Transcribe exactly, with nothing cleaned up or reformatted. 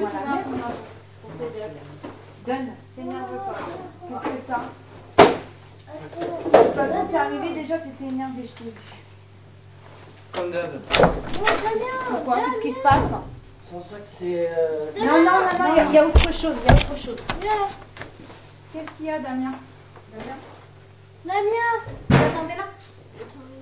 Donne-moi la mienne. Donne, t'énerve pas. Qu'est-ce que t'as? De toute façon, t'es arrivé déjà, t'étais énervé, je t'ai vu. Comme d'hab. Pourquoi? Qu'est-ce qui se passe? Sans ça que c'est... Euh... Non, non, non, non, il y, y a autre chose, il y a autre chose. Qu'est-ce qu'il y a, Damien? Damien? Damien! Vous attendez là?